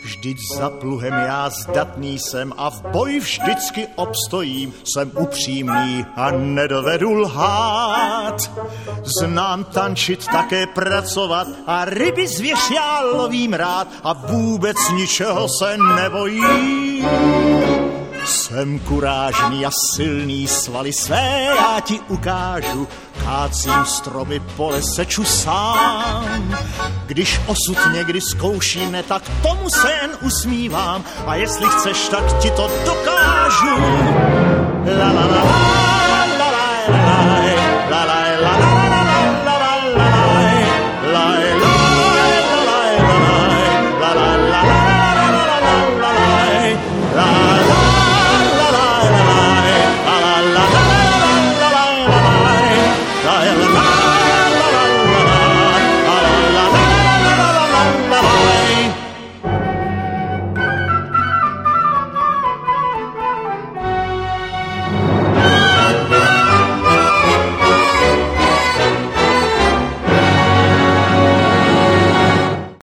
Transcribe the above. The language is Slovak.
Vždyť za pluhem já zdatný jsem a v boji vždycky obstojím. Jsem upřímný a nedovedu lhát. Znám tančit, také pracovat a ryby zvěř já lovím rád a vůbec ničeho se nebojím. Jsem kurážný a silný, svaly své já ti ukážu. Kácím stromy, pole seču sám. Když osud někdy zkouší mne, tak tomu se jen usmívám. A jestli chceš, tak ti to dokážu. La la la la la la la la la la.